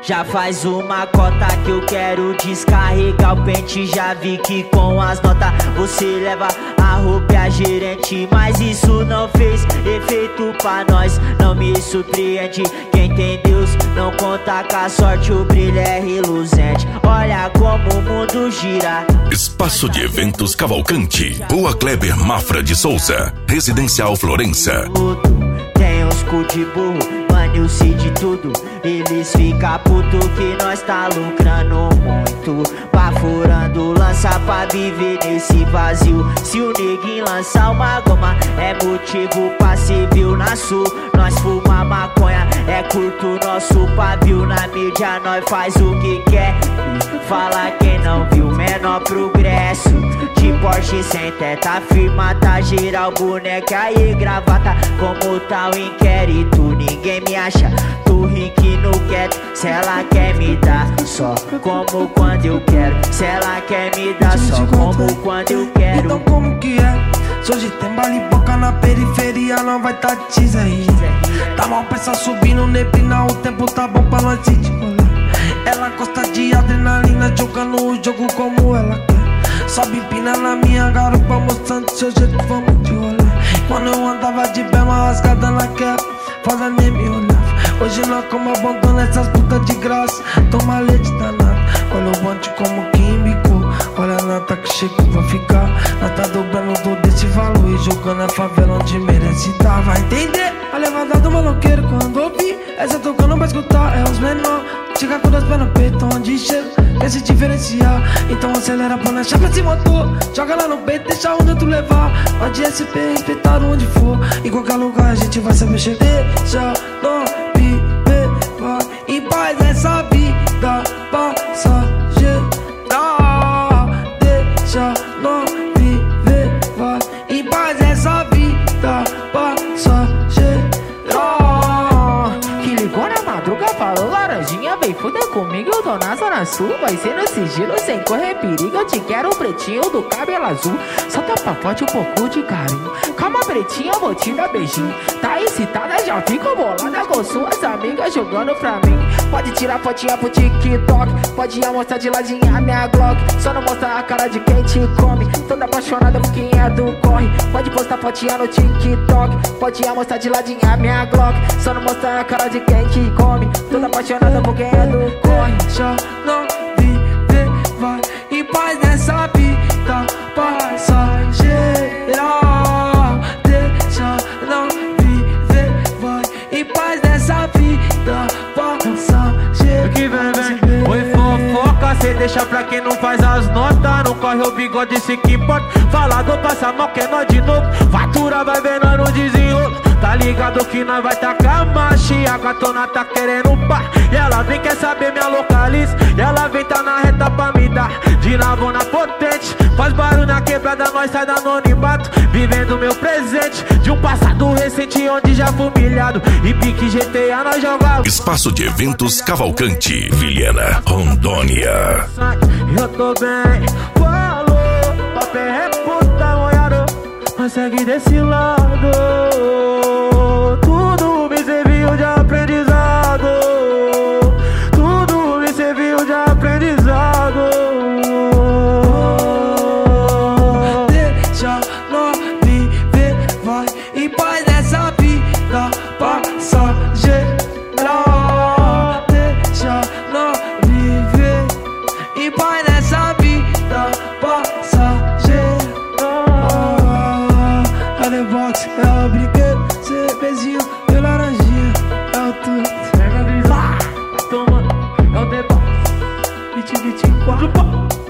Já faz uma cota que eu quero descarregar o pente. Já vi que com as notas você leva a roupa e a gerente, mas isso não fez efeito pra nós. Não me surpreende, quem tem Deus não conta com a sorte, o brilho é reluzente. Olha como o mundo gira. Espaço de Eventos Cavalcante, Rua Kleber Mafra de Souza, Residencial Florença. Tem uns cu de burro, mano-se de tudo. Eles ficam puto que nós tá lucrando muito, furando lança pra viver nesse vazio. Se o neguinho lançar uma goma, é motivo pra ser viu na sul. Nós fuma maconha, é curto nosso pavio. Na mídia nós faz o que quer e fala quem não viu menor progresso. De Porsche sem teta, firma tá geral, boneca e gravata. Como tá o inquérito, ninguém me acha. Tô rico no quieto, se ela quer me dar só como quando eu quero. Se ela quer me dar só como quando eu quero. Então como que é? Se hoje tem baile boca na periferia, não vai tá teaser aí. Tá mal peça subindo neblina, o tempo tá bom pra nós se rolê. Ela gosta de adrenalina, jogando o jogo como ela quer. Sobe empina na minha garupa, mostrando seu jeito, vamos de rolê. Quando eu andava de bema rasgada na queda, foda nem me olhava. Hoje nós como abandona essas putas de graça, toma leite danado. Olha o bonde como químico, olha a nota que chega vai ficar. Nós tá dobrando todo esse valor e jogando a favela onde merece tá. Vai entender a levada do maloqueiro quando ouvir essa tocando pra escutar, é os menor. Chega com dois pés no peito, onde chega, quer se diferenciar. Então acelera pra nós, chapa esse motor, joga lá no peito, deixa onde tu levar. Pode SP, respeitar onde for, em qualquer lugar a gente vai saber chegar. Deixa nós viver, vai em paz essa vida passageira. Deixa nós viver, vai em paz essa vida passageira. Que ligou na madruga, falou laranjinha, vem fuder comigo, eu tô na zona sul. Vai ser no sigilo, sem correr perigo, eu te quero pretinho do cabelo azul. Solta pra forte um pouco de carinho, calma pretinha, vou te dar beijinho. Tá excitada, já fico bolada com suas amigas jogando pra mim. Pode tirar fotinha pro TikTok, pode mostrar de ladinha a minha Glock. Só não mostra a cara de quem te come, toda apaixonada por quem é do corre. Pode postar fotinha no TikTok, pode mostrar de ladinha a minha Glock. Só não mostra a cara de quem te come, toda apaixonada por quem é do corre. Deixa não viver, vai em paz nessa vida passageira. Deixa não viver, vai em paz nessa vida passageira. Que vem, oi fofoca, cê deixa pra quem não faz as notas. Não corre o bigode, se que importa. Falador passa mal, que é nós de novo. Fatura vai vendo no desenrolo. Tá ligado que nós vai tacar marcha. E a gatona tá querendo par. E ela vem, quer saber minha localiza. E ela vem, tá na reta pra me dar de navona potente. Faz barulho na quebrada, nós sai da anonimato. Vivendo meu presente de um passado recente, onde já fui humilhado. E pique GTA nós joga. Espaço de Eventos Cavalcante, Vilhena, Rondônia. Eu tô bem, falou, papel é puta, molhado. Mas segue desse lado. Tudo me serviu de aprendizado. Tudo me serviu de aprendizado. Deixa nós viver, vai em paz nessa vida passageira. Deixa nós viver em paz nessa vida passageira. Cadê box? É o brinquedo, cervezinho e laranjinha. É o tudo. Pega a visão, toma, é o debox. 2024.